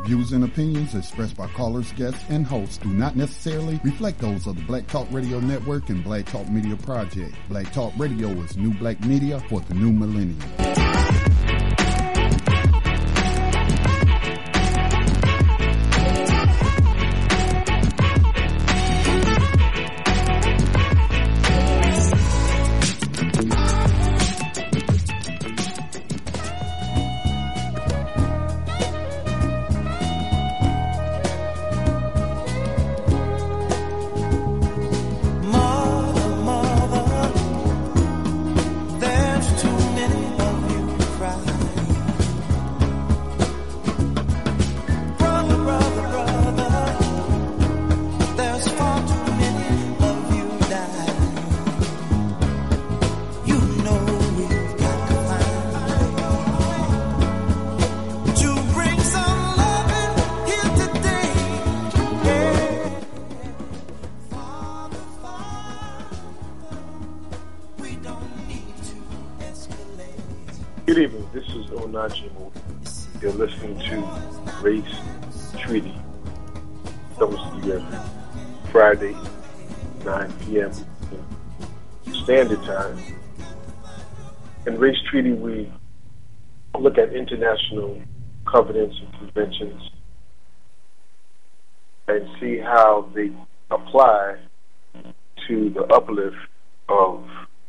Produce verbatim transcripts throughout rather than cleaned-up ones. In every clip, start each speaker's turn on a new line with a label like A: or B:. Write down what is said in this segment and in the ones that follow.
A: views and opinions expressed by callers, guests, and hosts do not necessarily reflect those of the Black Talk Radio Network and Black Talk Media Project. Black Talk Radio is new black media for the new millennium.
B: Good evening. This is Onajimu. You're listening to Race Treaty. Comes to you every Friday, nine p.m. Standard Time. In Race Treaty, we look at international covenants and conventions and see how they apply to the uplift of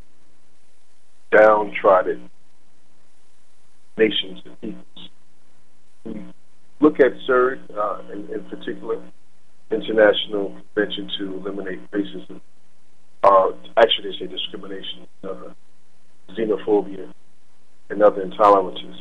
B: downtrodden nations and peoples. We look at C E R D, uh, in, in particular, International Convention to Eliminate Racism, uh, actually they say discrimination, uh, xenophobia, and other intolerances.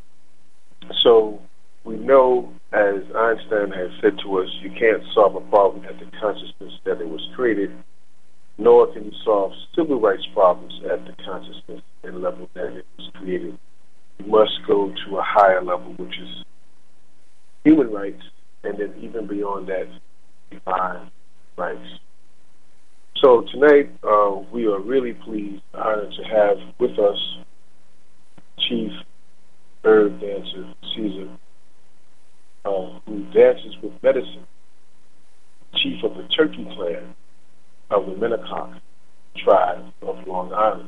B: So we know, as Einstein has said to us, you can't solve a problem at the consciousness that it was created, nor can you solve civil rights problems at the consciousness and level that it was created. You must go to a higher level, which is human rights, and then even beyond that, divine rights. So tonight, uh, we are really pleased, honored to have with us Chief Herb Dancer Caesar, uh, who dances with medicine, chief of the Turkey Clan of the Minnetonka tribe of Long Island.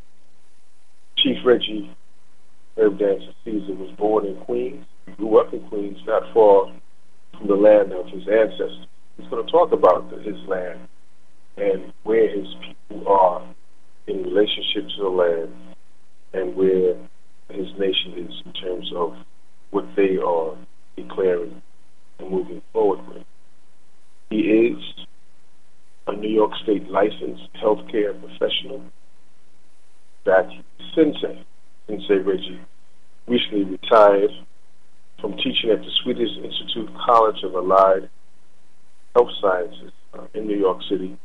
B: Chief Reggie Herb Dancer Caesar was born in Queens. He grew up in Queens, not far from the land of his ancestors. He's going to talk about the, his land and where his people are in relationship to the land and where his nation is in terms of what they are declaring and moving forward with. He is a New York State licensed healthcare professional. That Sensei. Sensei Reggie recently retired from teaching at the Swedish Institute College of Allied Health Sciences uh, in New York City.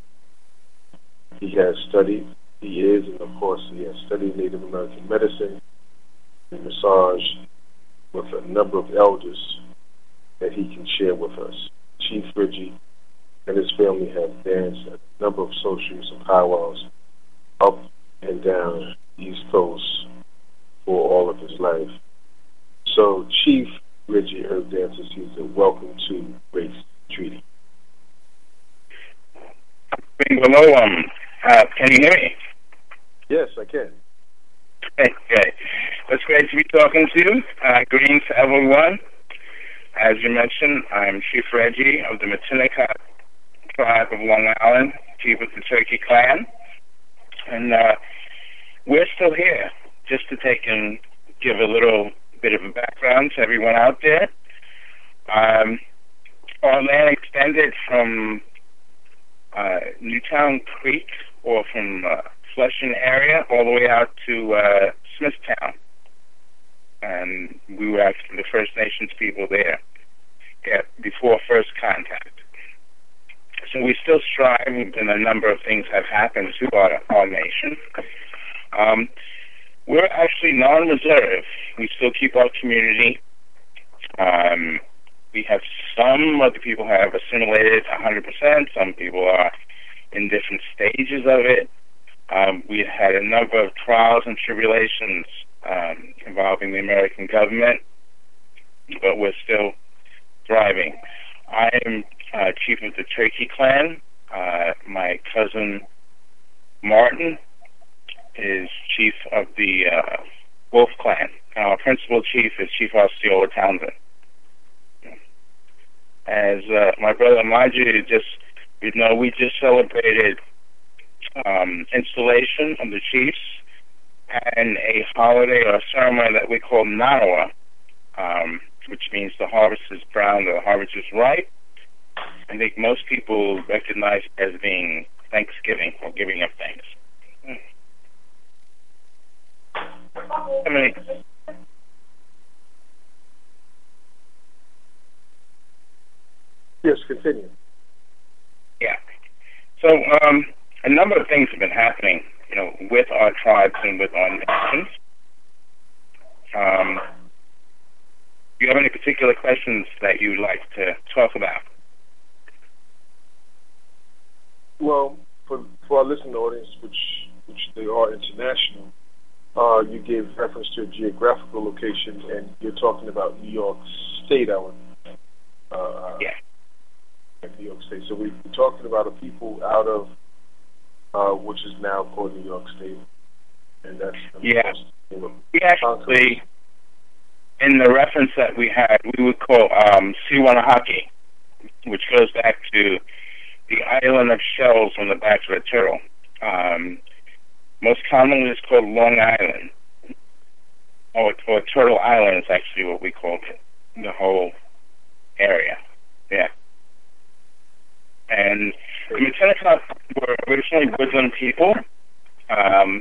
B: He has studied, he is, and of course he has studied Native American medicine and massage with a number of elders that he can share with us. Chief Reggie and his family have danced at a number of socials and powwows up and down the East Coast for all of his life. So, Chief Reggie Herb Dancer Caesar, welcome to Race Treaty.
C: Hello, um, uh, can you hear me?
B: Yes, I can.
C: Okay, okay. It's great to be talking to you. Uh, greetings to everyone. As you mentioned, I'm Chief Reggie of the Minnetonka tribe of Long Island, chief of the Turkey Clan. And uh, we're still here. Just to take and give a little bit of a background to everyone out there. Um, our land extended from uh, Newtown Creek, or from uh, Flushing area, all the way out to uh, Smithtown. And we were actually the First Nations people there, yeah, before first contact. So we still strive, and a number of things have happened to our, our nation. Um, We're actually non-reserve. We still keep our community. Um, we have some other people have assimilated one hundred percent. Some people are in different stages of it. Um, we had a number of trials and tribulations um, involving the American government, but we're still thriving. I am uh, chief of the Turkey Clan. Uh, my cousin Martin is chief of the uh, Wolf Clan. Our principal chief is Chief Osceola Townsend. As uh, my brother Maji just, you know, we just celebrated um, installation of the chiefs and a holiday or a ceremony that we call Nanawa, um, which means the harvest is brown, the harvest is ripe. I think most people recognize it as being Thanksgiving or giving of thanks. I mean,
B: yes, continue.
C: Yeah. So um, a number of things have been happening, you know, with our tribes and with our nations. Um, do you have any particular questions that you'd like to talk about?
B: Well, for for our listening audience, which which they are international, uh, you gave reference to a geographical location, and you're talking about New York State, I would. Uh,
C: yeah.
B: New York State. So we're talking about a people out of uh, which is now called New York State, and that's
C: yeah. We actually, in the reference that we had, we would call um, Siwanahaki, which goes back to the island of shells on the back of a turtle. Um, most commonly, it's called Long Island, or, or Turtle Island is actually what we called it, the whole area. Yeah. And the Matinecock were originally woodland people. Um,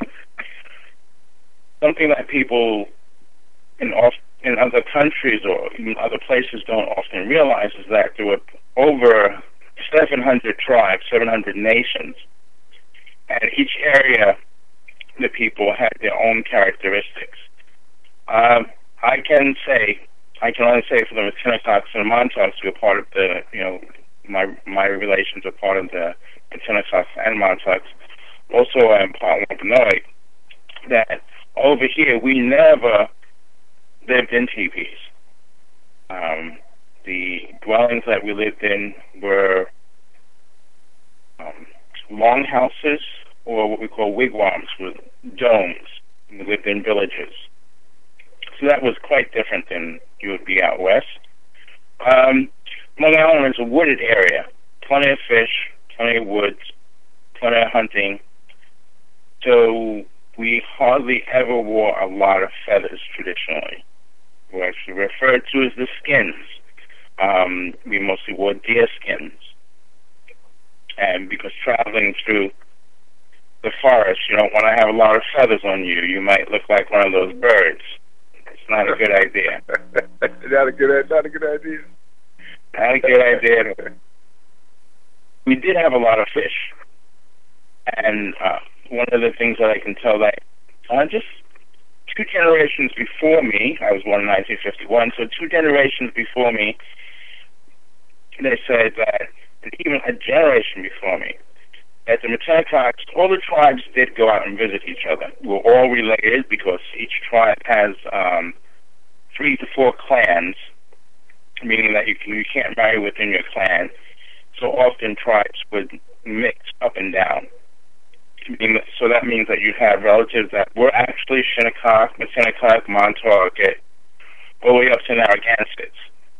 C: something that people in off, in other countries or even other places don't often realize is that there were over seven hundred tribes, seven hundred nations, and each area, the people had their own characteristics. Um, I can say, I can only say for the Matinecocks and the Montaukes, who are part of the, you know, my my relations are part of the Matinecocks and Montaukes. Also, I'm part Wampanoag. That over here we never lived in teepees. Um, the dwellings that we lived in were um, long houses, or what we call wigwams, with domes. We lived in villages. So that was quite different than you would be out west. Um, Long Island is a wooded area. Plenty of fish, plenty of woods, plenty of hunting. So we hardly ever wore a lot of feathers traditionally. We're actually referred to as the skins. Um, we mostly wore deer skins. And because traveling through the forest, you don't want to have a lot of feathers on you. You might look like one of those birds. It's not a good idea.
B: not a good, not a good idea.
C: Not a good idea. We did have a lot of fish. And uh, one of the things that I can tell that uh, just two generations before me, I was born in nineteen fifty-one, so two generations before me, they said that, and even a generation before me, that the Matinecocks, all the tribes did go out and visit each other. We're all related because each tribe has um, three to four clans, meaning that you can, you can't marry within your clan. So often tribes would mix up and down. So that means that you have relatives that were actually Shinnecock, Matinecock, Montauk, all the way up to Narragansetts.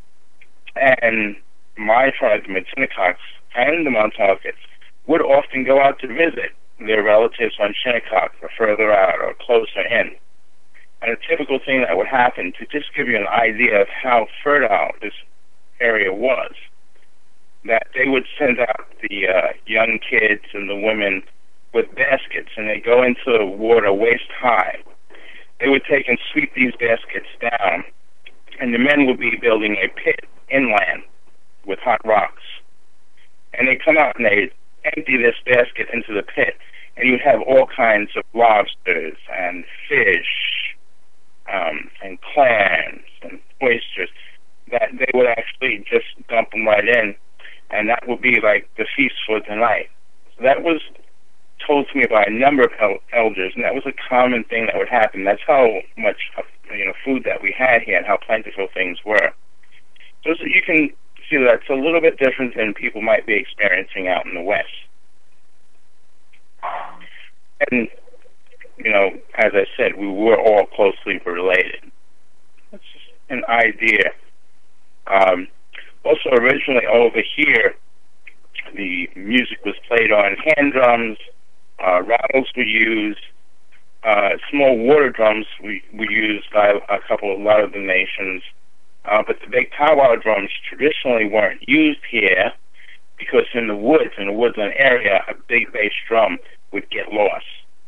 C: And my tribe, the Matinecocks and the Montaukets, would often go out to visit their relatives on Shinnecock or further out or closer in. And a typical thing that would happen, to just give you an idea of how fertile this area was, that they would send out the uh, young kids and the women with baskets, and they go into the water waist high. They would take and sweep these baskets down, and the men would be building a pit inland with hot rocks. And they come out and they empty this basket into the pit, and you'd have all kinds of lobsters and fish um, and clams and oysters that they would actually just dump them right in, and that would be like the feast for the night. So that was told to me by a number of el- elders, and that was a common thing that would happen. That's how much you know food that we had here and how plentiful things were. So, so you can you that's a little bit different than people might be experiencing out in the West. And, you know, as I said, we were all closely related. That's just an idea. Um, also, originally over here, the music was played on hand drums, uh, rattles were used, uh, small water drums we, were used by a couple, a lot of the nations, uh, but the big powwow drums traditionally weren't used here because in the woods, in the woodland area, a big bass drum would get lost.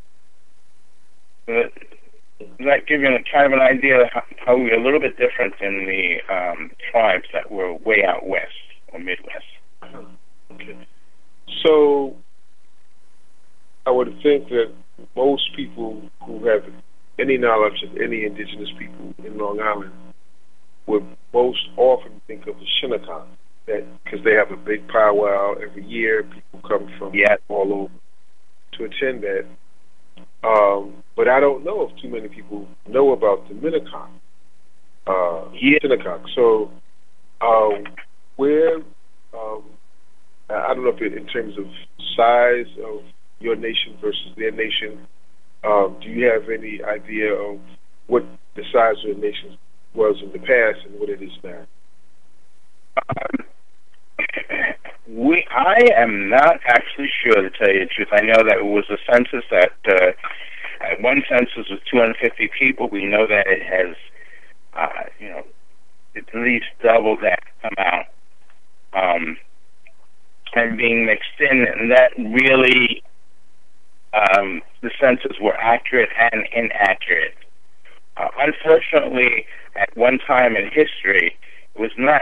C: But does that give you a, kind of an idea of how, how we're a little bit different than the um, tribes that were way out west or Midwest?
B: Okay. So I would think that most people who have any knowledge of any indigenous people in Long Island would most often think of the Shinnecock, that because they have a big powwow every year. People come from
C: yeah.
B: all over to attend that. Um, but I don't know if too many people know about the Minneconk, uh,
C: yeah.
B: Shinnecock. So um, where, um, I don't know if it, in terms of size of your nation versus their nation, um, do you have any idea of what the size of the nation was in the past and what it is now?
C: Um, we, I am not actually sure, to tell you the truth. I know that it was a census that, uh, at one census was two hundred fifty people. We know that it has, uh, you know, at least double that amount, um, and being mixed in, and that really, um, the census were accurate and inaccurate. Uh, unfortunately, at one time in history, it was not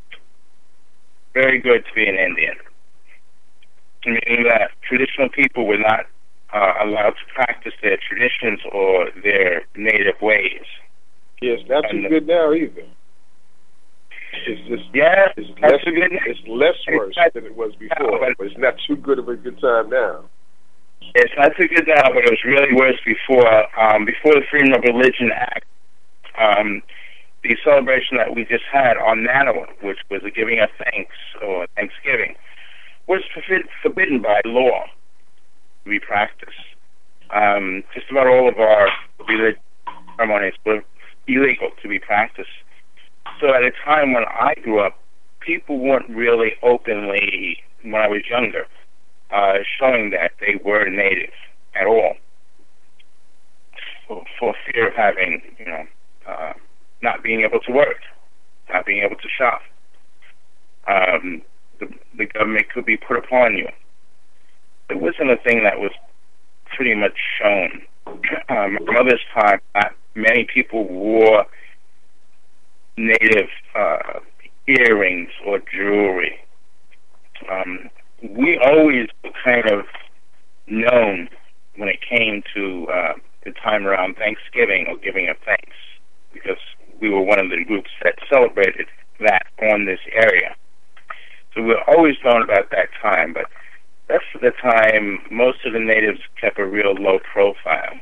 C: very good to be an Indian, meaning that traditional people were not uh, allowed to practice their traditions or their native ways.
B: Yes, not too and, good now either. It's just
C: yeah,
B: it's
C: that's
B: less,
C: a good.
B: It's less worse
C: it's not,
B: than it was before,
C: no, but,
B: but it's not too good of a good time now.
C: It's not too good now, but it was really worse before. Um, before the Freedom of Religion Act, um, the celebration that we just had on Nanawa, which was a giving of thanks or Thanksgiving, was forbidden by law to be practiced. Um, just about all of our religious ceremonies were illegal to be practiced. So at a time when I grew up, people weren't really openly, when I was younger, uh, showing that they were native at all, for, for fear of having, you know, uh, not being able to work, not being able to shop. Um, the, the government could be put upon you. It wasn't a thing that was pretty much shown. Um, my mother's time, not many people wore native uh, earrings or jewelry. Um, we always were kind of known when it came to uh, the time around Thanksgiving or giving of thanks, because we were one of the groups that celebrated that on this area. So we were always known about that time, but that's the time most of the natives kept a real low profile.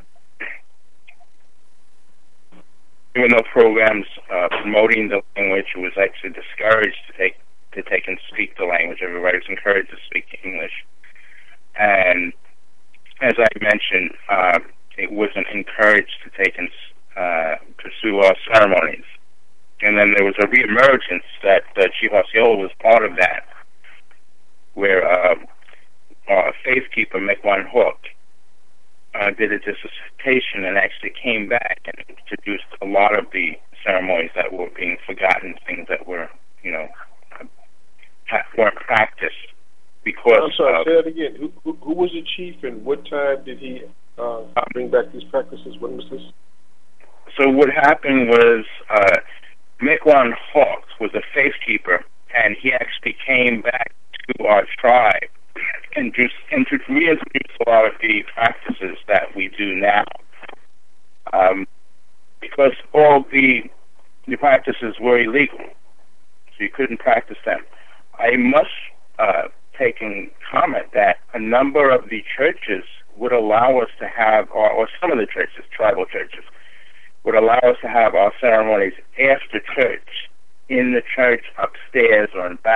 C: Even though programs uh, promoting the language was actually discouraged to take to take and speak the language, everybody was encouraged to speak English. And as I mentioned, uh, it wasn't encouraged to take and uh, pursue our ceremonies. And then there was a reemergence that uh, Chief Osceola was part of that, where uh, our faithkeeper, Mequon Hawk, uh, did a dissertation and actually came back and introduced a lot of the ceremonies that were being forgotten, things that were, you know, weren't practiced because.
B: I'm sorry,
C: of,
B: say that again. Who, who, who was the chief, and what time did he uh, bring back these practices? When was this?
C: So what happened was uh, Mequon Hawks was a faithkeeper, and he actually came back to our tribe and just and to reintroduce a lot of the practices that we do now, um, because all the the practices were illegal, so you couldn't practice them. I must uh, take and comment that a number of the churches would allow us to have, or, or some of the churches, tribal churches, would allow us to have our ceremonies after church, in the church, upstairs, or in back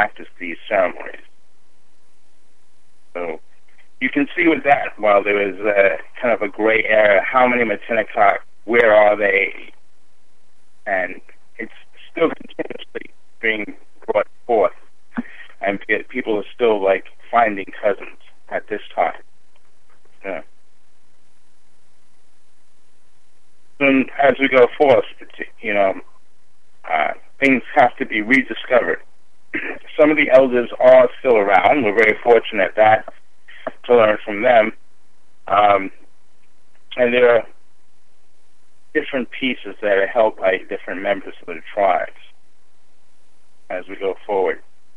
C: practice these ceremonies. So you can see with that, while there is a, kind of a gray area, how many Matinecock, where are they, and it's still continuously being brought forth, and people are still like finding cousins at this time. Yeah. And as we go forth, you know, uh, things have to be rediscovered. Some of the elders are still around. We're very fortunate that to learn from them. Um, and there are different pieces that are held by different members of the tribes as we go forward.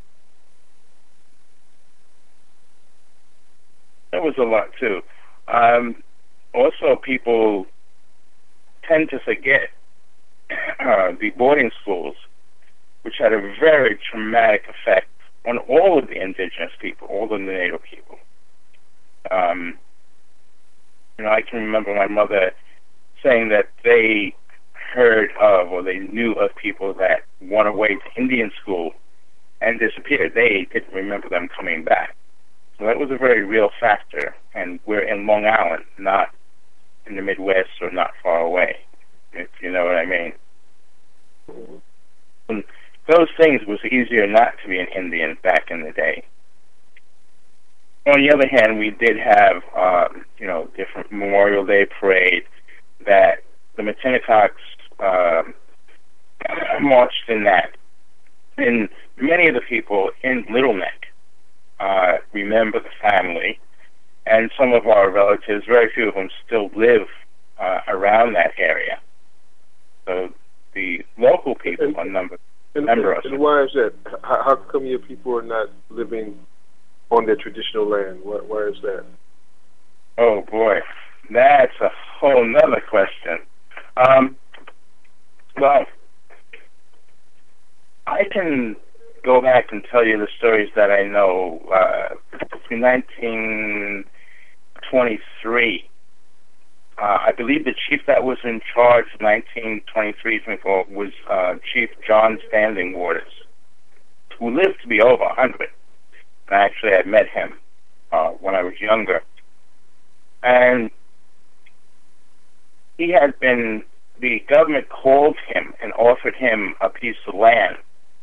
C: There was a lot, too. Um, also, people tend to forget uh, the boarding schools, which had a very traumatic effect on all of the indigenous people, all of the Native people. Um, you know, I can remember my mother saying that they heard of or they knew of people that went away to Indian school and disappeared. They didn't remember them coming back. So that was a very real factor, and we're in Long Island, not in the Midwest or not far away, if you know what I mean. And those things was easier not to be an Indian back in the day. On the other hand, we did have, uh, you know, different Memorial Day parade that the Matinecocks uh, marched in that. And many of the people in Little Neck uh, remember the family, and some of our relatives, very few of them still live uh, around that area. So the local people
B: and,
C: are number,
B: and,
C: number
B: and,
C: us.
B: and why is that? How, how come your people are not living on their traditional land? Why, why is that?
C: Oh, boy. That's a whole nother question. Um, well, I can go back and tell you the stories that I know. Uh, in nineteen twenty-three, uh, I believe the chief that was in charge in nineteen twenty-three twenty-four was uh, Chief John Standing Waters, who lived to be over one hundred. And actually, I met him uh, when I was younger. And he had been, the government called him and offered him a piece of land.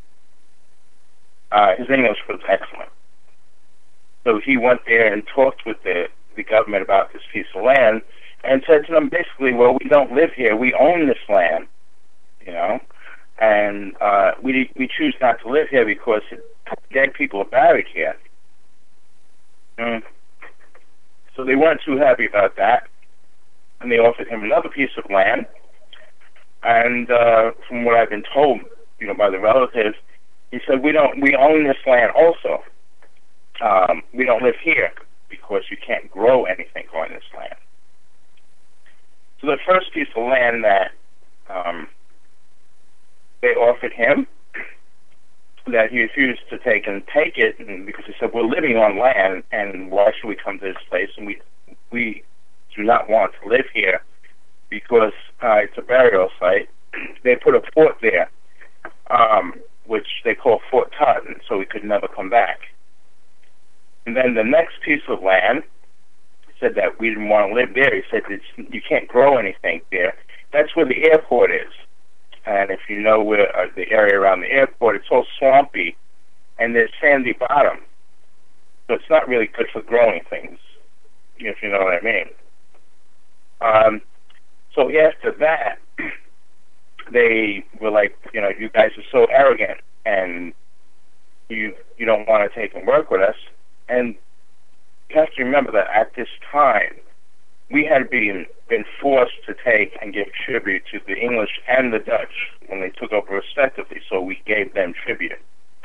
C: Uh, his English was excellent. So he went there and talked with the, the government about this piece of land and said to them basically, well, we don't live here. We own this land, you know, and uh, we we choose not to live here because dead people are buried here. Mm. So they weren't too happy about that, and they offered him another piece of land. And uh, from what I've been told, you know, by the relatives, he said, "We don't. We own this land also. Um, we don't live here because you can't grow anything on this land." So the first piece of land that um, they offered him, that he refused to take and take it, and because he said, "We're living on land, and why should we come to this place? And we we do not want to live here because uh, it's a burial site." They put a fort there, um, which they call Fort Totten, so we could never come back. And then the next piece of land said that we didn't want to live there. He said, it's, "You can't grow anything there. That's where the airport is. And if you know where uh, the area around the airport, it's all swampy, and there's sandy bottom. So it's not really good for growing things, if you know what I mean." Um, so after that, they were like, you know, "You guys are so arrogant, and you you don't want to take and work with us." And you have to remember that at this time, we had been been forced to take and give tribute to the English and the Dutch when they took over respectively, so we gave them tribute.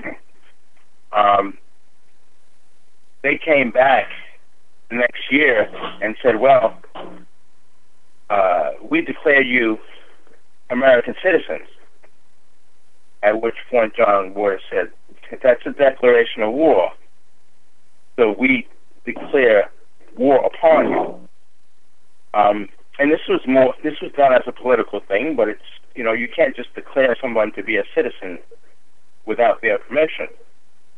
C: Um, they came back the next year and said, "Well, uh, we declare you American citizens." At which point John Waters said, "That's a declaration of war. So we declare war upon you." Um, and this was more, this was done as a political thing, but it's, you know, you can't just declare someone to be a citizen without their permission.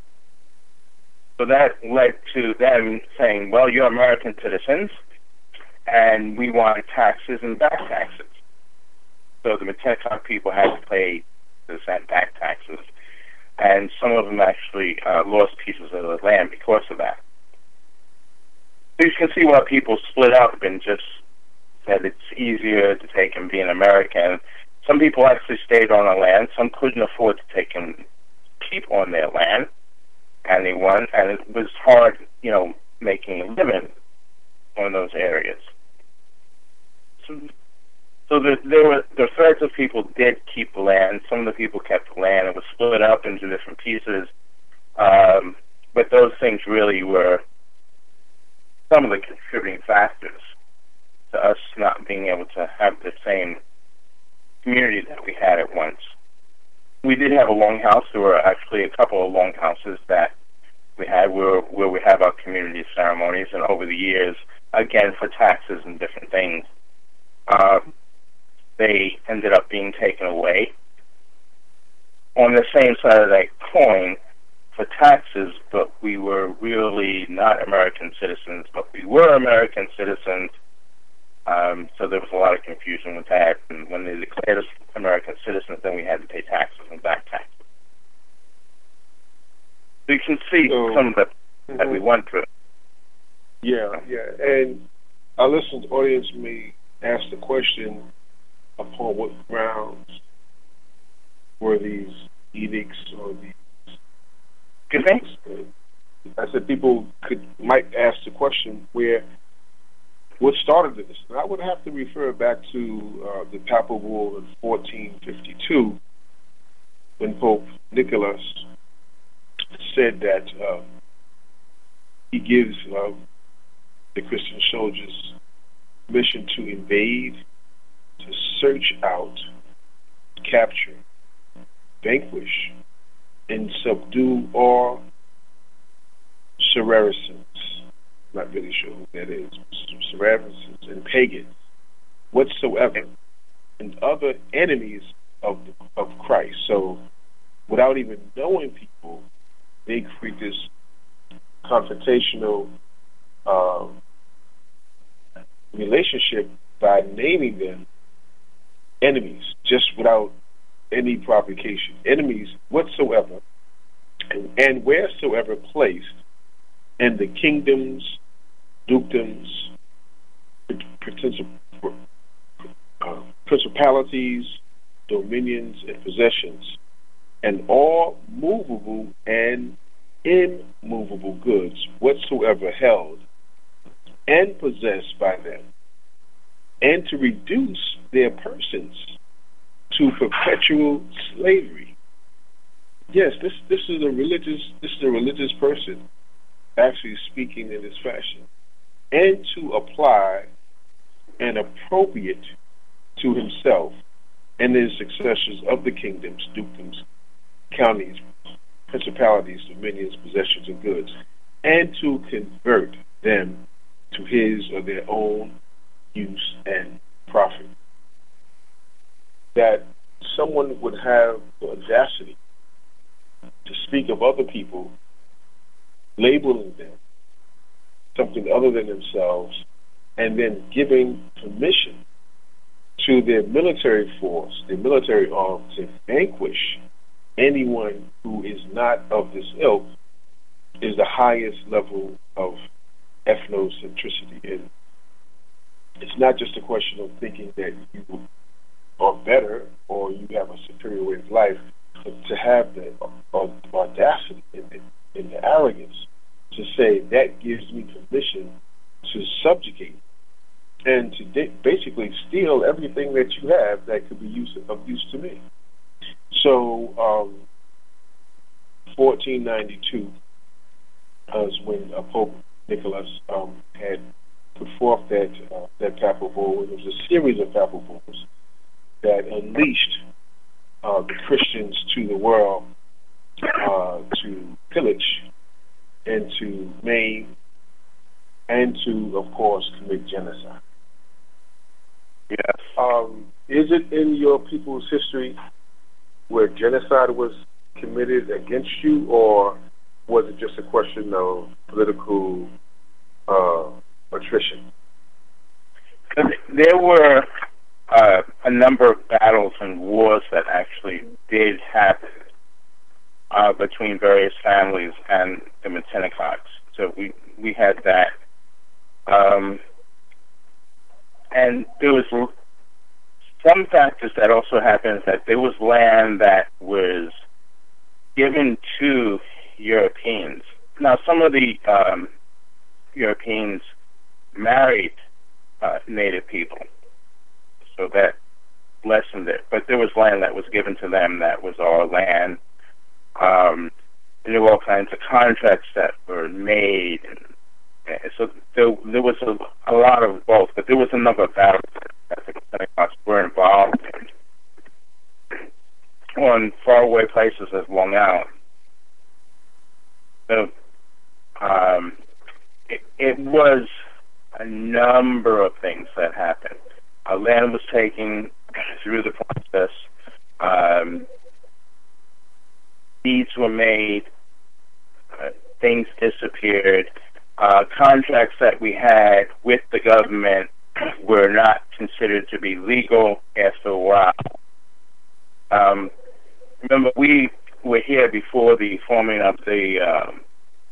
C: So that led to them saying, well, you're American citizens, and we want taxes and back taxes. So the Matinecock people had to pay this and back taxes, and some of them actually uh, lost pieces of the land because of that. So you can see why people split up and just said it's easier to take and be an American. Some people actually stayed on the land. Some couldn't afford to take and keep on their land, and they won. And it was hard, you know, making a living on those areas. So, so the, there were the threads of people did keep the land. Some of the people kept the land. It was split up into different pieces. Um, but those things really were some of the contributing factors to us not being able to have the same community that we had at once. We did have a longhouse. There were actually a couple of longhouses that we had where, where we have our community ceremonies, and over the years, again, for taxes and different things, uh, they ended up being taken away. On the same side of that coin, for taxes, but we were really not American citizens, but we were American citizens. Um, so there was a lot of confusion with that. And when they declared us American citizens, then we had to pay taxes and back taxes. So you can see so, some of the mm-hmm. that we went through.
B: Yeah, yeah. And our listeners' audience may ask the question, upon what grounds were these edicts or these...
C: Good things?
B: I said people could might ask the question where what started this. And I would have to refer back to uh, the Papal Bull in fourteen fifty-two when Pope Nicholas said that uh, he gives uh, the Christian soldiers permission to invade, to search out, capture, vanquish, and subdue all Saracens. Not really sure who that is. Saracens and pagans, whatsoever, and other enemies of of Christ. So, without even knowing people, they create this confrontational uh, relationship by naming them enemies, just without any provocation. Enemies whatsoever, and, and wheresoever placed, and the kingdoms, dukedoms, uh, principalities, dominions, and possessions, and all movable and immovable goods whatsoever held and possessed by them, and to reduce their persons to perpetual slavery. Yes, this this is a religious this is a religious person actually speaking in this fashion, and to apply and appropriate to himself and his successors of the kingdoms, dukedoms, counties, principalities, dominions, possessions, and goods, and to convert them to his or their own use and profit. That someone would have the audacity to speak of other people, labeling them something other than themselves, and then giving permission to their military force, their military arm, to vanquish anyone who is not of this ilk, is the highest level of ethnocentricity. And it's not just a question of thinking that you are better or you have a superior way of life, but to have the audacity and the, and the arrogance to say that gives me permission to subjugate and to de- basically steal everything that you have that could be use, of use to me. So, um, fourteen ninety-two was when uh, Pope Nicholas um, had put forth that uh, that papal bull. It was a series of papal bulls that unleashed uh, the Christians to the world uh, to pillage and to maim and to, of course, commit genocide.
C: Yes.
B: Um, is it in your people's history where genocide was committed against you, or was it just a question of political uh, attrition?
C: There were uh, a number of battles and wars that actually did happen uh, between various families and the Matinecots. So we, we had that. Um, and there was some factors that also happened, that there was land that was given to Europeans. Now, some of the um, Europeans married uh, Native people, so that lessened it. But there was land that was given to them that was our land. Um, and there were all kinds of contracts that were made. And, and so there, there was a, a lot of both, but there was a number of battles that the Matinecots were involved in on faraway places as Long Island. So um, it, it was a number of things that happened. Our land was taken through the process. Um, deeds were made. Uh, things disappeared. Uh, contracts that we had with the government were not considered to be legal after a while. Um, remember, we were here before the forming of the, um,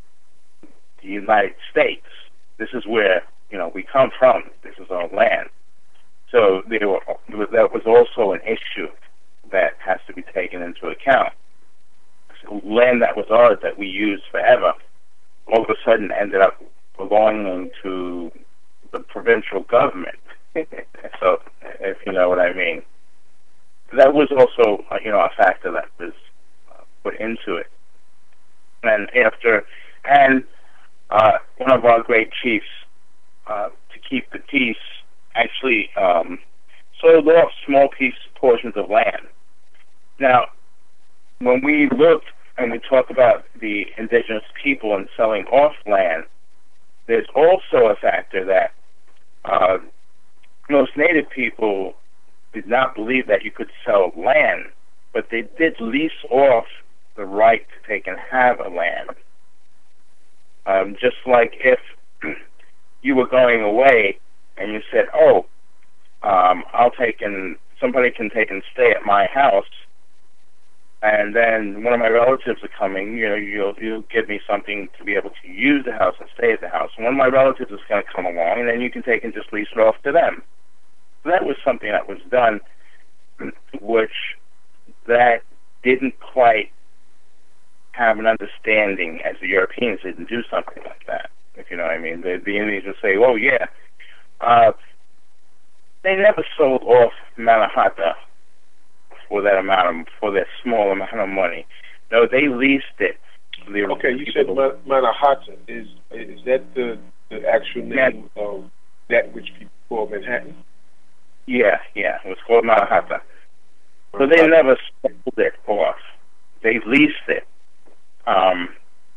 C: the United States. This is where, you know, we come from. This is our land. So there were, that was also an issue that has to be taken into account. So land that was ours, that we used forever, all of a sudden ended up belonging to the provincial government. So, if you know what I mean. That was also, uh, you know, a factor that was uh, put into it. And after, and uh, one of our great chiefs, uh, to keep the peace, actually um, sold off small piece portions of land. Now, when we look and we talk about the indigenous people and selling off land, there's also a factor that uh, most Native people did not believe that you could sell land, but they did lease off the right to take and have a land. Um, just like if you were going away and you said, oh, um, I'll take and somebody can take and stay at my house, and then one of my relatives are coming, you know, you'll, you'll give me something to be able to use the house and stay at the house. And one of my relatives is going to come along, and then you can take and just lease it off to them. So that was something that was done, which that didn't quite have an understanding, as the Europeans didn't do something like that, if you know what I mean. The, the Indians would say, oh, yeah. Uh, they never sold off Mannahatta for that amount of, for that small amount of money. No, they leased it. The
B: okay, you said Ma- Mannahatta. Is is that the, the actual name Man- of that which people call Manhattan?
C: Yeah, yeah. It was called Mannahatta. So they never sold it off. They leased it. Um,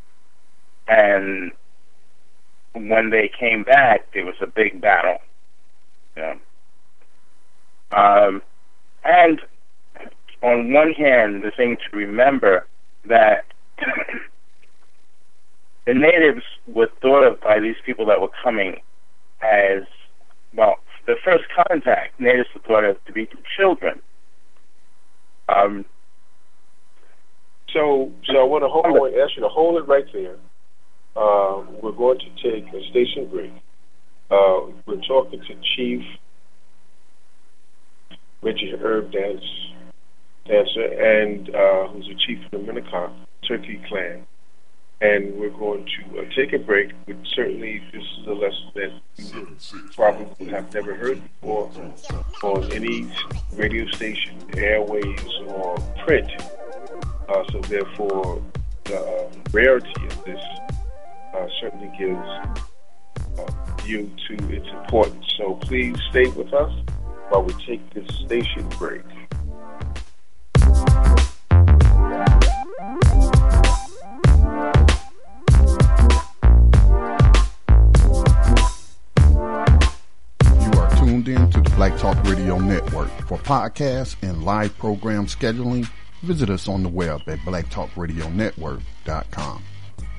C: and when they came back, there was a big battle. Yeah. Um, and on one hand, the thing to remember that the natives were thought of by these people that were coming as, well, the first contact, natives were thought of to be children. Um,
B: so, so I want to hold, I want to ask you to hold it right there. Uh, we're going to take a station break. Uh, we're talking to Chief Reggie Herb Dance, Dancer, and uh, who's the chief of the Matinecock Turkey Clan. And we're going to uh, take a break, but certainly this is a lesson that you probably have never heard before on any radio station, airwaves, or print. Uh, so therefore, the uh, rarity of this uh, certainly gives uh, view to its importance. So please stay with us while we take this station break.
A: Tuned in to the Black Talk Radio Network. For podcasts and live program scheduling, visit us on the web at black talk radio network dot com.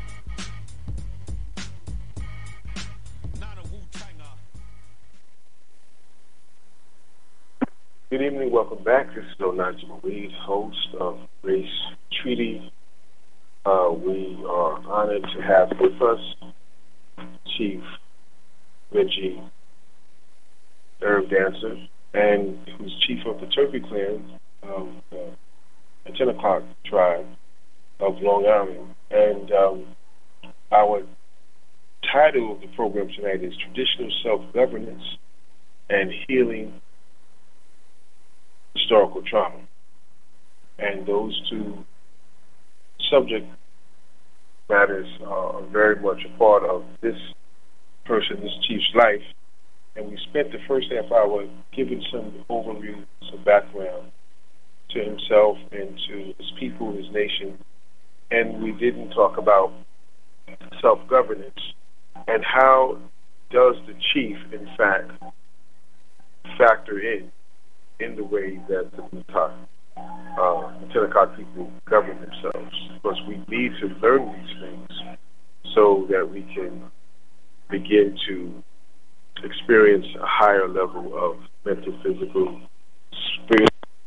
B: Good evening, welcome back. This is Onaji Reed, host of Race Treaty. Uh, we are honored to have with us Chief Reggie Herb Dancer, and who's chief of the Turkey Clan of uh, the Tennecock tribe of Long Island. And um, our title of the program tonight is Traditional Self-Governance and Healing Historical Trauma. And those two subject matters are very much a part of this person, this chief's life. And we spent the first half hour giving some overview, some background to himself and to his people, his nation. And we didn't talk about self-governance and how does the chief, in fact, factor in in the way that the Tennecock, uh, the Tennecock people govern themselves. Because we need to learn these things so that we can begin to experience a higher level of mental, physical, spiritual.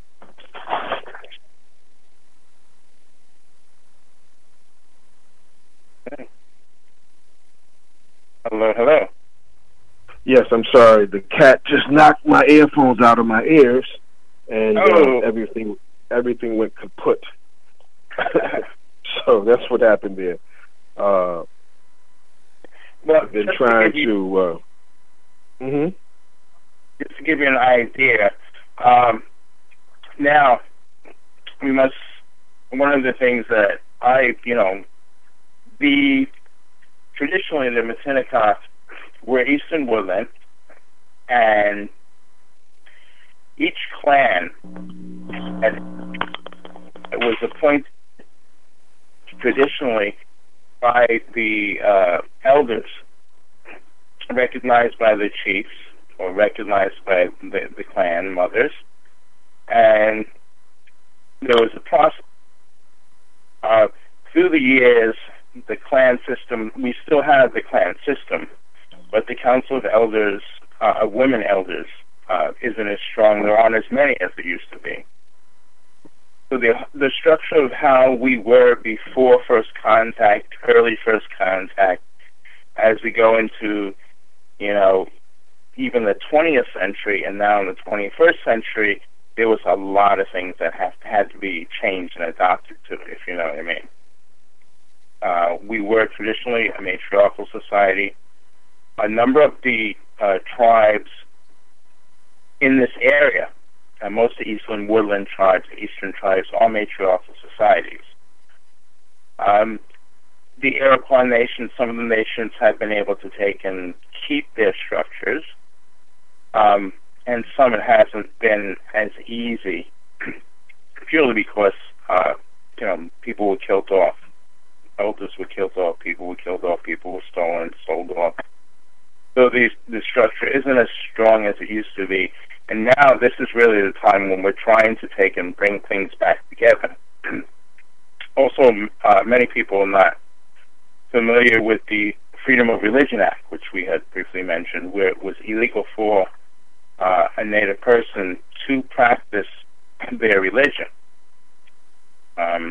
C: Hello, hello.
D: Yes, I'm sorry. The cat just knocked my earphones out of my ears, and
C: oh.
D: uh, everything everything went kaput. So that's what happened there. Uh,
C: well,
D: I've been trying to. to uh, mm-hmm.
C: Just to give you an idea, um, now we must. One of the things that I, you know, the traditionally the Matinecock were Eastern Woodland, and each clan had, was appointed traditionally by the uh, elders, recognized by the chiefs or recognized by the, the clan mothers, and there was a process. Uh, through the years, the clan system, we still have the clan system, but the Council of Elders, uh, women elders, uh, isn't as strong. There aren't as many as there used to be. So the the structure of how we were before first contact, early first contact, as we go into, you know, even the twentieth century and now in the twenty-first century, there was a lot of things that have had to be changed and adopted to it, if you know what I mean. Uh, we were traditionally a matriarchal society. A number of the uh, tribes in this area, uh, most of the Eastern Woodland tribes, the Eastern tribes, are matriarchal societies. Um, the Iroquois nations, some of the nations have been able to take and keep their structures, um, and some it hasn't been as easy, purely because uh, you know, people were killed off. Elders were killed off, people were killed off, people were stolen, sold off. So the, the structure isn't as strong as it used to be. And now this is really the time when we're trying to take and bring things back together. Also, uh, many people are not familiar with the Freedom of Religion Act, which we had briefly mentioned, where it was illegal for uh, a Native person to practice their religion. Um,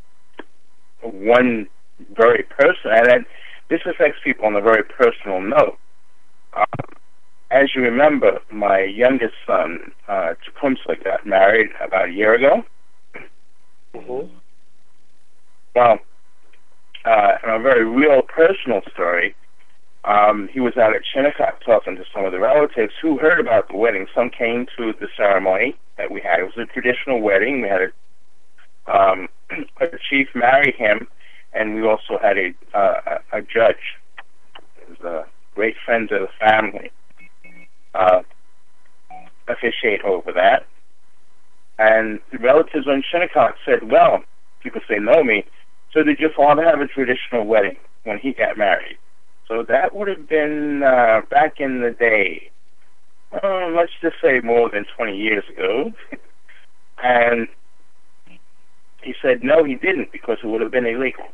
C: one very personal, and then this affects people on a very personal note. Uh, as you remember, my youngest son, uh, Tecumseh, got married about a year ago.
B: Mm-hmm.
C: Well, uh, in a very real personal story, um, he was out at Shinnecock talking to some of the relatives who heard about the wedding. Some came to the ceremony that we had. It was a traditional wedding. We had a, um, a chief marry him, and we also had a, uh, a judge. It was a great friend of the family, uh, officiate over that. And the relatives on Shinnecock said, well, people say know me, so did your father have a traditional wedding when he got married? So that would have been uh, back in the day, uh, let's just say more than twenty years ago. And he said, no, he didn't, because it would have been illegal.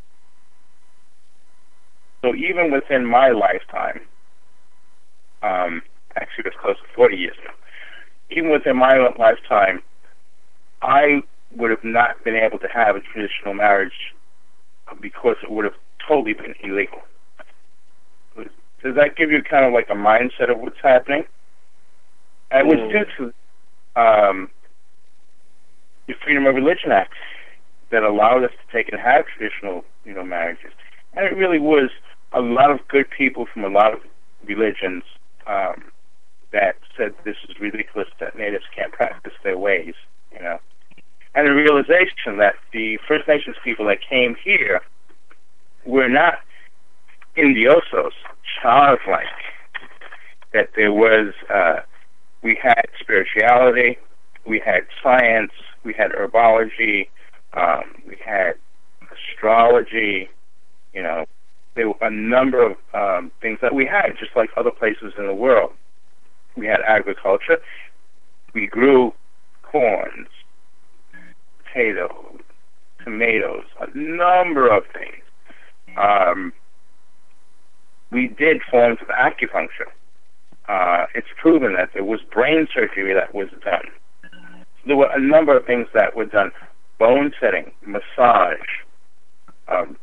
C: So even within my lifetime, um, actually it was close to forty years ago, even within my lifetime, I would have not been able to have a traditional marriage because it would have totally been illegal. Does that give you kind of like a mindset of what's happening? And it was due to um, the Freedom of Religion Act that allowed us to take and have traditional, you know, marriages. And it really was a lot of good people from a lot of religions um, that said this is ridiculous, that natives can't practice their ways, you know. And the realization that the First Nations people that came here were not indiosos, childlike, that there was, uh, we had spirituality, we had science, we had herbology, um, we had astrology, you know, there were a number of um, things that we had, just like other places in the world. We had agriculture. We grew corns, potatoes, tomatoes, a number of things. Um, we did forms of acupuncture. Uh, it's proven that there was brain surgery that was done. There were a number of things that were done. Bone setting, massage, um,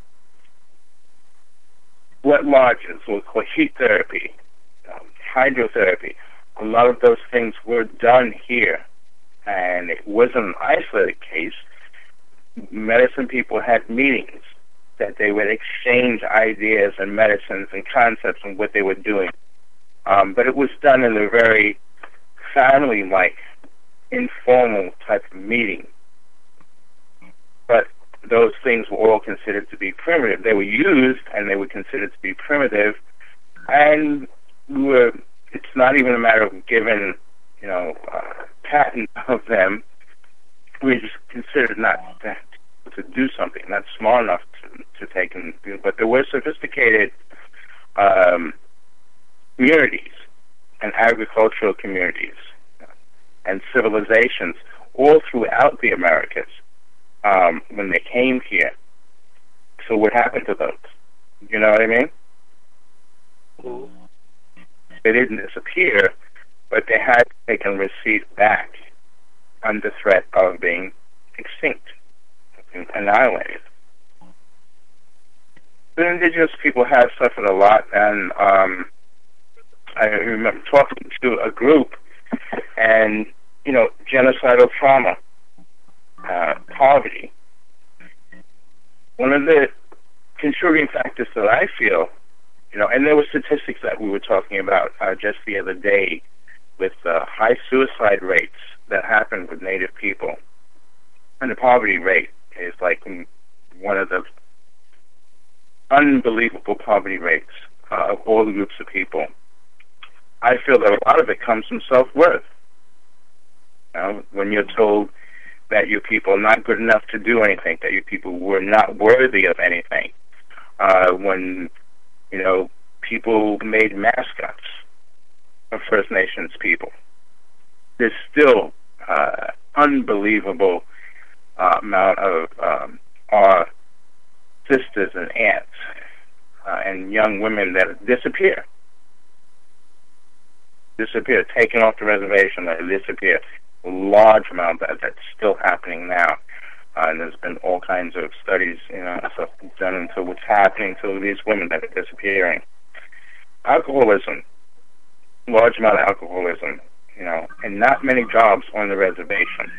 C: sweat lodges, what we call heat therapy, um, hydrotherapy. A lot of those things were done here, and it wasn't an isolated case. Medicine people had meetings that they would exchange ideas and medicines and concepts and what they were doing. Um, but it was done in a very family-like, informal type of meeting. But those things were all considered to be primitive. They were used, and they were considered to be primitive, and we were, it's not even a matter of giving, you know, uh, patent of them. We just considered not to, to do something, not smart enough to, to take and do. But there were sophisticated um, communities and agricultural communities and civilizations all throughout the Americas um, when they came here. So what happened to those? You know what I mean?
B: Mm-hmm.
C: They didn't disappear, but they had to take and recede back under threat of being extinct, annihilated. The indigenous people have suffered a lot, and um, I remember talking to a group, and, you know, genocidal trauma, uh, poverty. One of the contributing factors that I feel, you know, and there were statistics that we were talking about uh, just the other day with uh, high suicide rates that happen with Native people. And the poverty rate is like one of the unbelievable poverty rates uh, of all the groups of people. I feel that a lot of it comes from self-worth. You know, when you're told that your people are not good enough to do anything, that your people were not worthy of anything, uh, when, you know, people made mascots of First Nations people. There's still uh, unbelievable uh, amount of um, our sisters and aunts uh, and young women that disappear. Disappear, taken off the reservation, that disappear. A large amount that that's still happening now. Uh, and there's been all kinds of studies, you know, stuff done into what's happening to these women that are disappearing. Alcoholism, large amount of alcoholism, you know, and not many jobs on the reservation.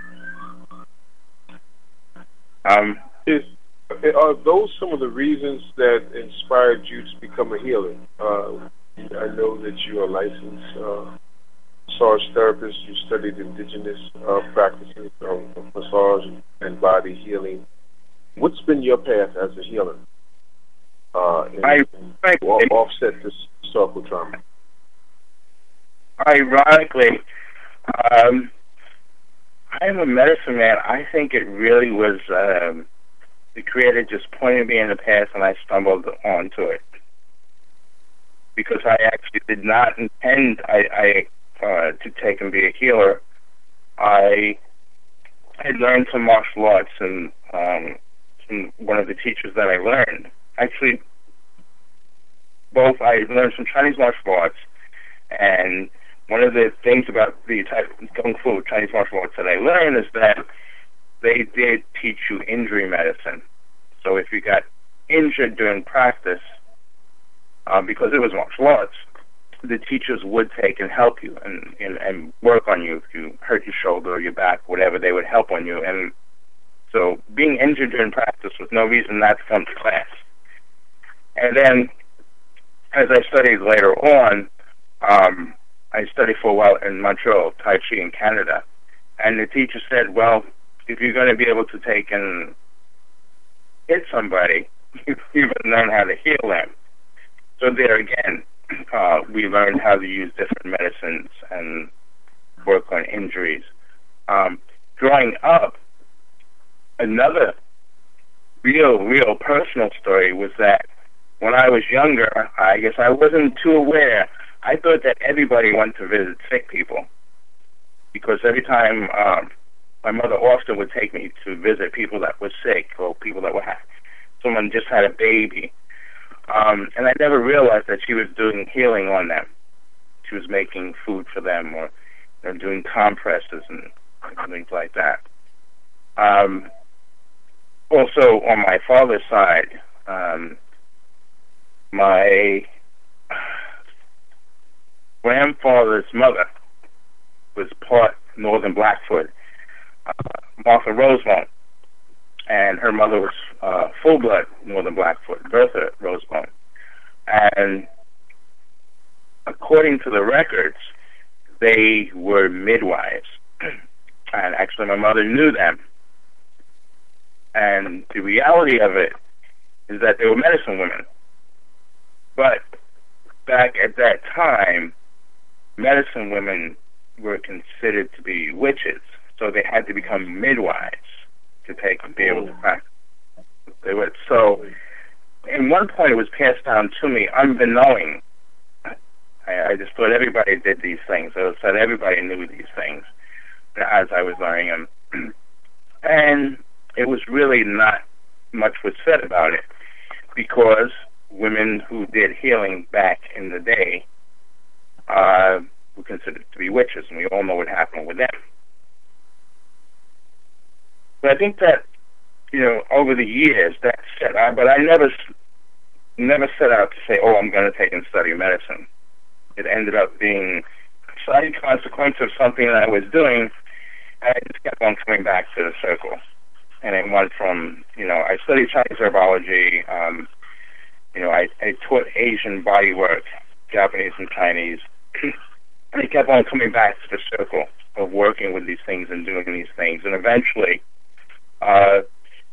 C: Um,
B: Is, are those some of the reasons that inspired you to become a healer? Uh, I know that you are licensed uh, massage therapist. You studied indigenous uh, practices of, of massage and body healing. What's been your path as a healer? Uh, in,
C: I, I,
B: to offset this historical trauma.
C: Ironically, um, I am a medicine man. I think it really was um, the Creator just pointed me in the path, and I stumbled onto it. Because I actually did not intend I, I uh, to take and be a healer. I had learned some martial arts, and um, from one of the teachers that I learned. Actually, both I learned some Chinese martial arts, and one of the things about the type of Kung Fu, Chinese martial arts that I learned is that they did teach you injury medicine. So if you got injured during practice, um, because it was martial arts, the teachers would take and help you and, and, and work on you. If you hurt your shoulder or your back, whatever, they would help on you. And so being injured during practice was no reason not to come to class. And then as I studied later on, um, I studied for a while in Montreal, Tai Chi in Canada. And the teacher said, well, if you're going to be able to take and hit somebody, you even learn how to heal them. So there again, uh, we learned how to use different medicines and work on injuries. Um, growing up, another real, real personal story was that when I was younger, I guess I wasn't too aware. I thought that everybody went to visit sick people, because every time um, my mother often would take me to visit people that were sick or people that were ha- someone just had a baby, um, and I never realized that she was doing healing on them. She was making food for them, or you know, doing compresses and things like that. Um, also, on my father's side, um, my grandfather's mother was part Northern Blackfoot, uh, Martha Rosebone, and her mother was uh, full-blood Northern Blackfoot, Bertha Rosebone. And according to the records, they were midwives. And actually my mother knew them. And the reality of it is that they were medicine women. But back at that time, medicine women were considered to be witches, so they had to become midwives to take and be able to practice. They would. So, at one point, it was passed down to me unbeknown. I, I just thought everybody did these things. I thought everybody knew these things as I was learning them, and it was really not much was said about it, because women who did healing back in the day uh, were considered to be witches, and we all know what happened with them. But I think that, you know, over the years, that set out, but I never, never set out to say, oh, I'm going to take and study medicine. It ended up being a side consequence of something that I was doing, and I just kept on coming back to the circle. And it went from, you know, I studied Chinese herbology, um, you know, I, I taught Asian body work, Japanese and Chinese. And I kept on coming back to the circle of working with these things and doing these things. And eventually, uh,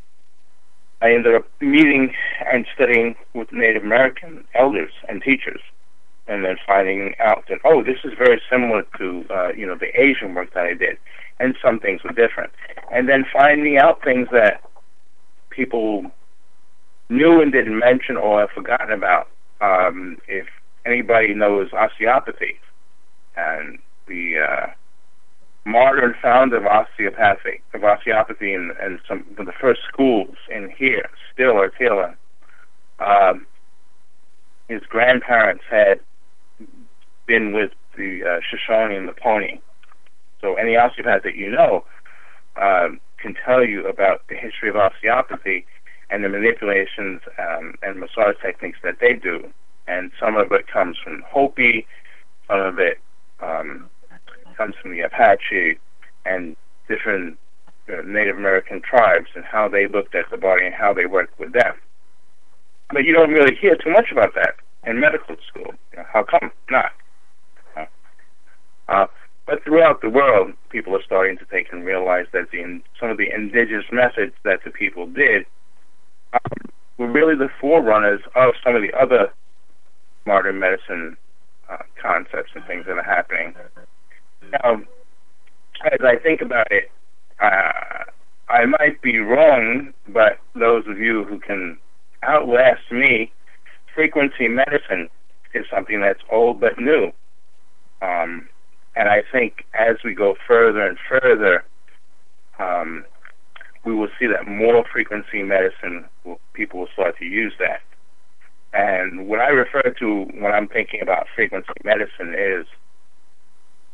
C: I ended up meeting and studying with Native American elders and teachers, and then finding out that, oh, this is very similar to, uh, you know, the Asian work that I did, and some things were different. And then finding out things that people knew and didn't mention or have forgotten about. Um, if anybody knows osteopathy, and the uh, modern founder of osteopathy, of osteopathy, and, and some of the first schools in here, Still or Taylor, um, his grandparents had been with the uh, Shoshone and the Pony. So any osteopath that you know um, can tell you about the history of osteopathy and the manipulations um, and massage techniques that they do. And some of it comes from Hopi, some of it um, comes from the Apache and different uh, Native American tribes, and how they looked at the body and how they worked with them. But you don't really hear too much about that in medical school. You know, how come not? Uh, uh, but throughout the world, people are starting to take and realize that the in, some of the indigenous methods that the people did um, were really the forerunners of some of the other modern medicine uh, concepts and things that are happening. Now, as I think about it, uh, I might be wrong, but those of you who can outlast me, frequency medicine is something that's old but new. Um, and I think as we go further and further, um, we will see that more frequency medicine, will, people will start to use that. And what I refer to when I'm thinking about frequency medicine is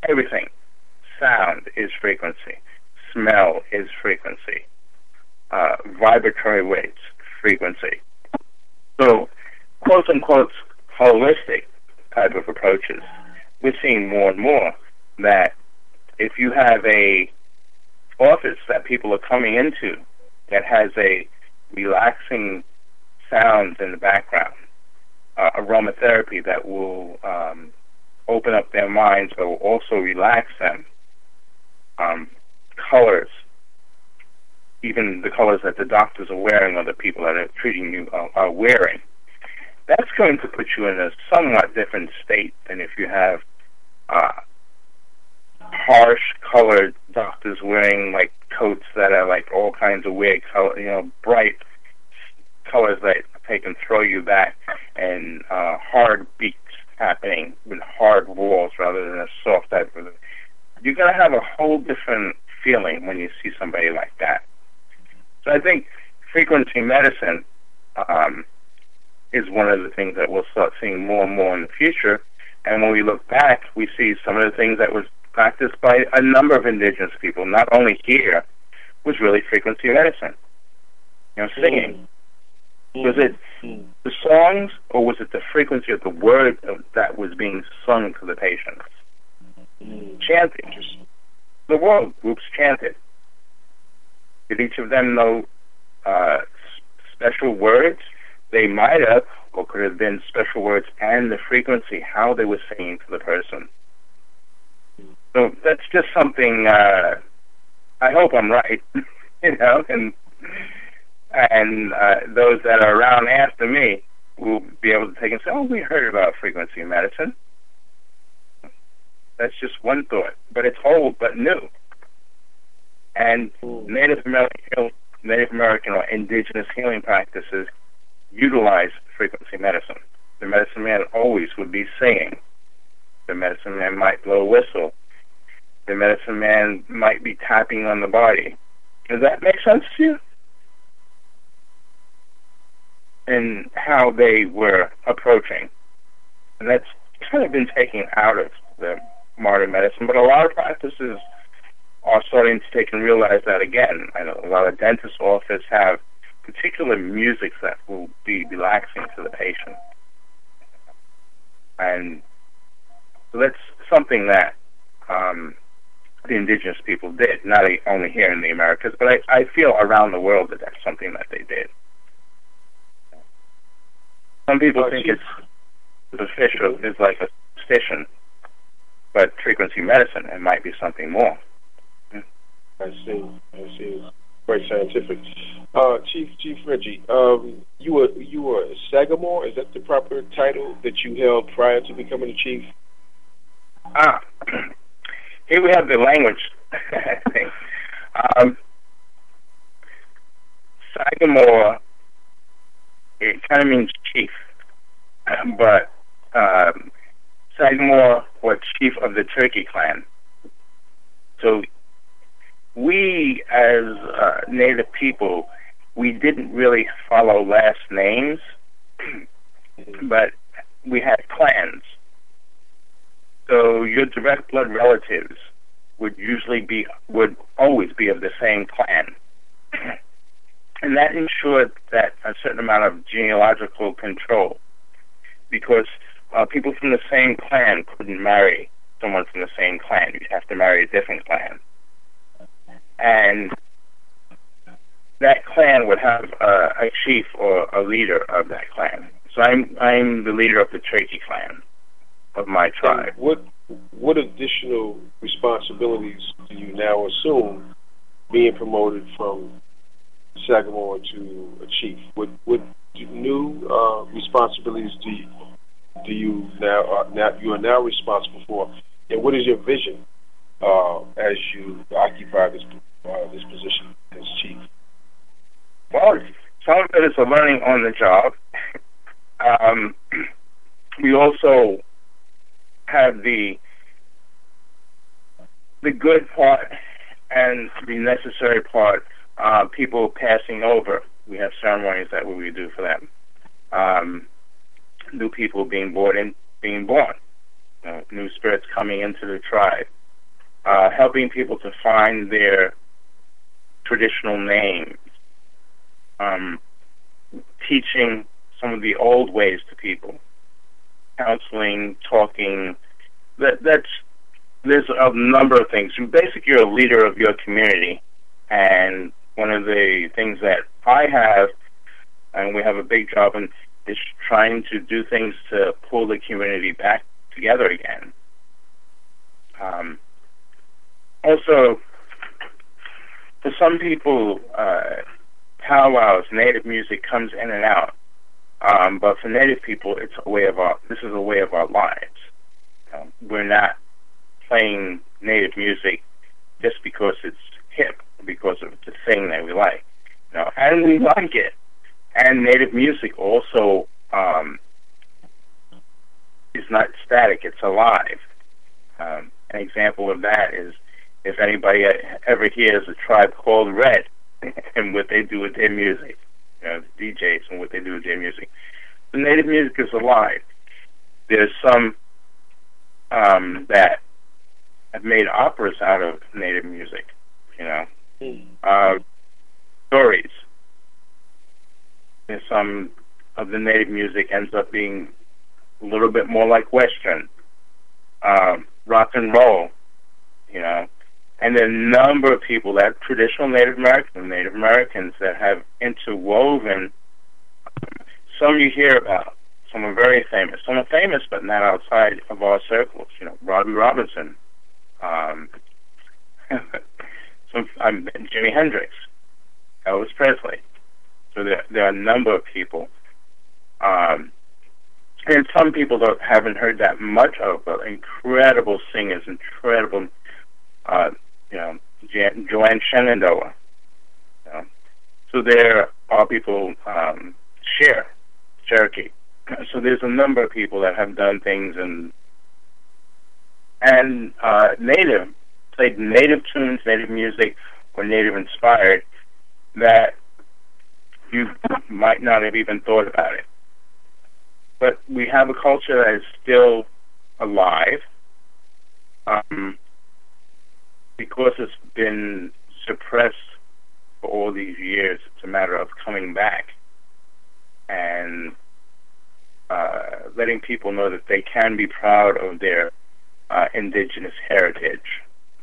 C: everything. Sound is frequency. Smell is frequency. Uh, vibratory weights, frequency. So, quote unquote, holistic type of approaches, we're seeing more and more that if you have a office that people are coming into that has a relaxing sounds in the background, uh, aromatherapy that will um, open up their minds but will also relax them, um, colors, even the colors that the doctors are wearing or the people that are treating you are, are wearing, that's going to put you in a somewhat different state than if you have uh, harsh colored doctors wearing like coats that are like all kinds of weird color, you know, bright colors that they can throw you back, and uh, hard beats happening with hard walls rather than a soft type of. You're going to have a whole different feeling when you see somebody like that. So I think frequency medicine um, is one of the things that we'll start seeing more and more in the future. And when we look back, we see some of the things that was practiced by a number of indigenous people, not only here, was really frequency medicine. You know, singing. Mm. Was it mm. the songs, or was it the frequency of the word of, that was being sung to the patients? Mm. Chanting. The world groups chanted. Did each of them know uh, special words? They might have, or could have been special words and the frequency, how they were singing to the person. So that's just something, uh, I hope I'm right, you know, and and uh, those that are around after me will be able to take and say, oh, we heard about frequency medicine. That's just one thought, but it's old but new. And Native American, Native American or indigenous healing practices utilize frequency medicine. The medicine man always would be singing. The medicine man might blow a whistle. The medicine man might be tapping on the body. Does that make sense to you? And how they were approaching. And that's kind of been taken out of the modern medicine, but a lot of practices are starting to take and realize that again. I know a lot of dentist offices have particular music that will be relaxing to the patient. And so that's something that um, the indigenous people did, not only here in the Americas, but I, I feel around the world that that's something that they did. Some people uh, think geez. it's superficial, it's like a superstition, but frequency medicine, it might be something more.
B: I see. I see. Quite scientific. Uh, Chief Chief Reggie, um, you were you were a Sagamore. Is that the proper title that you held prior to becoming a chief?
C: Ah, here we have the language thing. Um, Sagamore, it kind of means chief, but um, Sagamore or chief of the Turkey clan. So we, as uh, Native people, we didn't really follow last names, but we had clans. So your direct blood relatives would usually be, would always be of the same clan. And that ensured that a certain amount of genealogical control, because uh, people from the same clan couldn't marry someone from the same clan. You'd have to marry a different clan. And that clan would have uh, a chief or a leader of that clan. So I'm I'm the leader of the Turkey clan of my tribe.
B: And what what additional responsibilities do you now assume being promoted from Sagamore to a chief? What what new uh, responsibilities do you, do you now uh, now you are now responsible for, and what is your vision uh, as you occupy this uh, this position as chief?
C: Well, some of it is a learning on the job. um, we also have the the good part and the necessary part. Uh, people passing over. We have ceremonies that we do for them. Um, new people being born in, being born. Uh, new spirits coming into the tribe. uh, helping people to find their traditional names, um, teaching some of the old ways to people, counseling, talking. That that's there's a number of things. Basically, you're a leader of your community, and one of the things that I have, and we have a big job in, is trying to do things to pull the community back together again. Um, also, for some people, uh, powwows, Native music comes in and out. Um, but for Native people, it's a way of our. This is a way of our lives. Um, we're not playing Native music just because it's hip, because of the thing that we like. You know, and we like it. And Native music also um, is not static; it's alive. Um, an example of that is if anybody ever hears a Tribe Called Red and what they do with their music, you know, the D Js and what they do with their music. The Native music is alive. There's some um, that have made operas out of Native music, you know, uh, stories. And some of the Native music ends up being a little bit more like Western, um, rock and roll, you know. And there are a number of people, that traditional Native American, Native Americans that have interwoven. Some you hear about. Some are very famous. Some are famous, but not outside of our circles. You know, Robbie Robinson, um, some um, Jimi Hendrix, Elvis Presley. So there, there are a number of people. Um, and some people that haven't heard that much of, but incredible singers, incredible, uh, you know, Jan- Joanne Shenandoah. You know. So there are people, um, Cher, Cherokee. So there's a number of people that have done things and and uh, Native, played Native tunes, Native music, or Native inspired that you might not have even thought about it. But we have a culture that is still alive um, because it's been suppressed for all these years. It's a matter of coming back and uh, letting people know that they can be proud of their uh, indigenous heritage.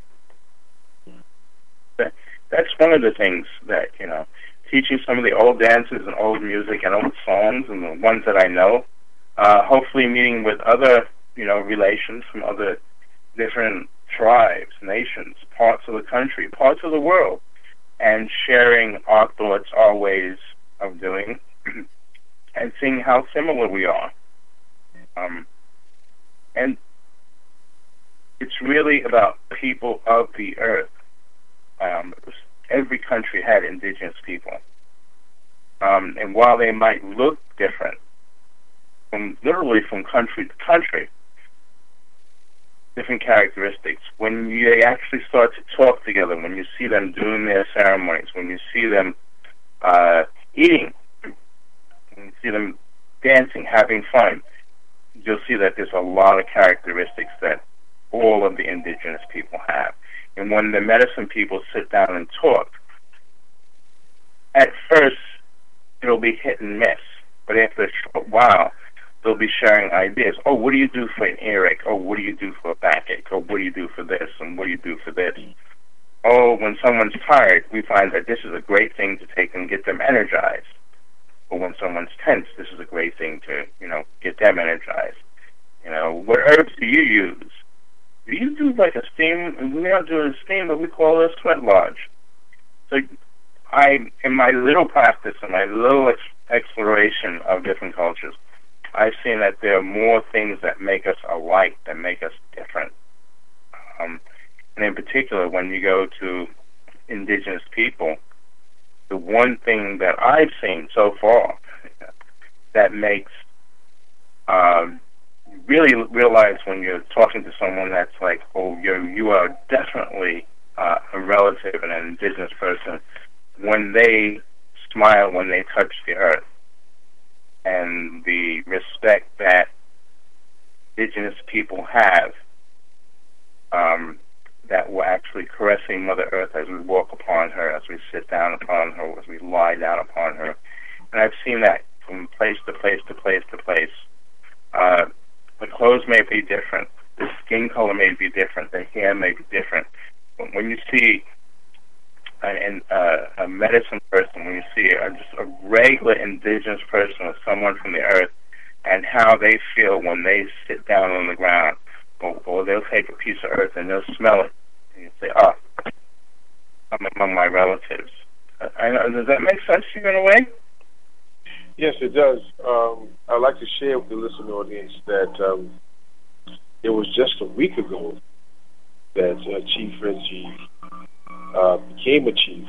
C: That, that's one of the things that, you know, teaching some of the old dances and old music and old songs and the ones that I know, uh, hopefully meeting with other, you know, relations from other different tribes, nations, parts of the country, parts of the world, and sharing our thoughts, our ways of doing, and seeing how similar we are. Um, and it's really about people of the earth. Um, every country had indigenous people. Um, and while they might look different, from literally from country to country, different characteristics, when you actually start to talk together, when you see them doing their ceremonies, when you see them uh, eating, when you see them dancing, having fun, you'll see that there's a lot of characteristics that all of the indigenous people have. And when the medicine people sit down and talk, at first it'll be hit and miss, but after a short while, they'll be sharing ideas. Oh, what do you do for an earache? Oh, what do you do for a backache? Oh, what do you do for this? And what do you do for this? Oh, when someone's tired, we find that this is a great thing to take and get them energized. Or when someone's tense, this is a great thing to, you know, get them energized. You know, what herbs do you use? Do you do like a steam? We're not doing a steam, but we call it a sweat lodge. So I, in my little practice, in my little ex- exploration of different cultures, I've seen that there are more things that make us alike than make us different. Um, and in particular, when you go to indigenous people, the one thing that I've seen so far that makes um, really realize when you're talking to someone that's like, oh, you're, you are definitely uh, a relative and an indigenous person, when they smile, when they touch the earth, and the respect that indigenous people have, um, that we're actually caressing Mother Earth as we walk upon her, as we sit down upon her, as we lie down upon her. And I've seen that from place to place to place to place. Uh, the clothes may be different. The skin color may be different. The hair may be different. But when you see an, uh, a medicine person, when you see a, just a regular indigenous person or someone from the earth, and how they feel when they sit down on the ground, or, or they'll take a piece of earth and they'll smell it, and you say, oh, I'm among my relatives. Uh, I know, does that make sense to you in a way?
B: Yes, it does. Um, I'd like to share with the listening audience that um, it was just a week ago that uh, Chief Reggie uh, became a chief.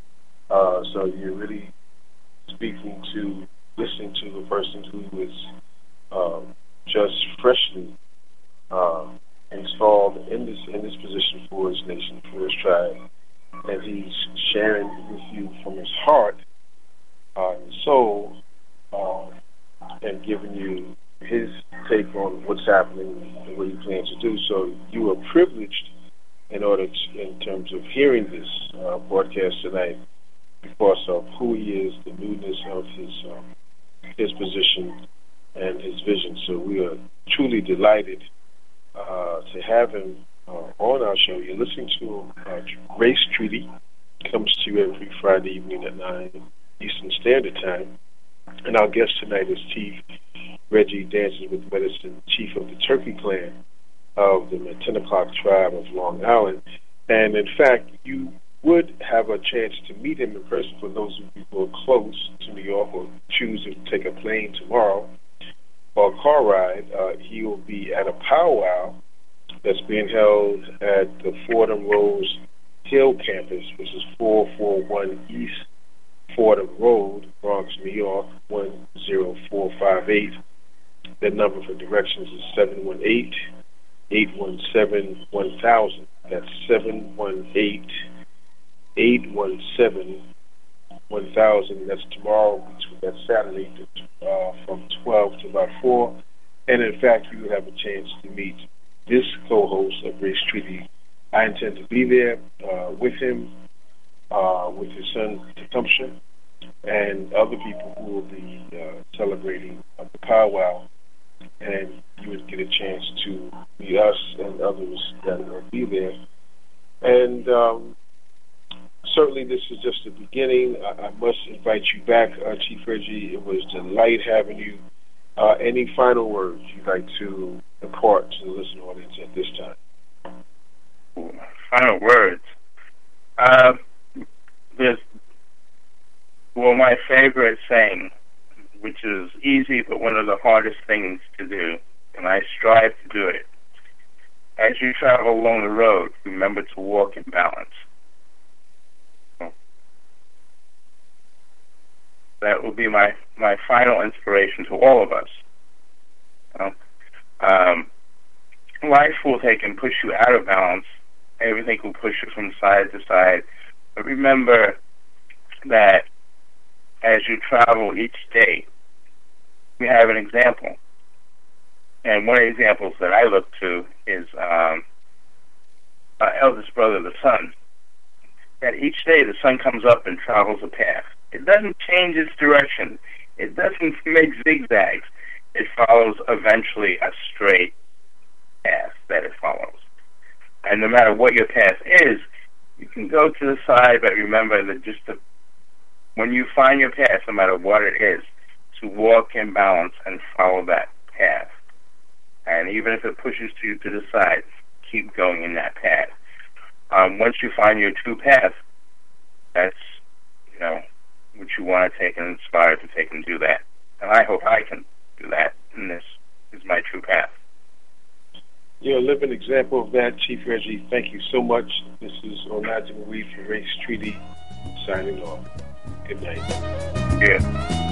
B: Uh, so you're really speaking to, listening to the person who is um, just freshly uh, installed in this in this position for his nation, for his tribe, and he's sharing with you from his heart uh, and soul, uh, and giving you his take on what's happening and what he plans to do. So you are privileged in order to, in terms of hearing this uh, broadcast tonight, because of who he is, the newness of his um, his position and his vision. So we are truly delighted uh, to have him uh, on our show. You're listening to uh, Race Treaty. Comes to you every Friday evening at nine Eastern Standard Time. And our guest tonight is Chief Reggie Dances with Medicine, Chief of the Turkey Clan of the Matinecock tribe of Long Island. And in fact, you would have a chance to meet him in person for those of you who are close to New York or choose to take a plane tomorrow or a car ride. Uh, he will be at a powwow that's being held at the Fordham Rose Hill campus, which is four forty-one East Fordham Road, Bronx, New York, one zero four five eight. The number for directions is seven one eight, eight one seven, one thousand. That's seven one eight, eight one seven, one thousand. That's tomorrow, that's Saturday, uh, from twelve to about four. And in fact, you will have a chance to meet this co-host of Race Treaty. I intend to be there uh, with him, uh, with his son Tecumseh, and other people who will be uh, celebrating uh, the powwow. And you would get a chance to meet us and others that will be there. And um, certainly this is just the beginning. I, I must invite you back, uh, Chief Reggie. It was a delight having you. Uh, any final words you'd like to impart to the listening audience at this time?
C: Final words. Uh, there's, well, my favorite saying, which is easy but one of the hardest things to do, and I strive to do it. As you travel along the road, remember to walk in balance. That will be my, my final inspiration to all of us. You know? um, life will take and push you out of balance. Everything will push you from side to side. But remember that as you travel each day, we have an example. And one of the examples that I look to is um, our eldest brother, the sun. That each day the sun comes up and travels a path. It doesn't change its direction. It doesn't make zigzags. It follows eventually a straight path that it follows. And no matter what your path is, you can go to the side, but remember that just to, when you find your path, no matter what it is, to walk in balance and follow that path. And even if it pushes you to the side, keep going in that path. Um, once you find your true path, that's, you know, what you want to take and inspire to take and do that. And I hope I can do that, and this is my true path.
B: You're a living example of that, Chief Reggie. Thank you so much. This is Onaje Marie from Race Treaty, signing off. Good night.
C: Yeah.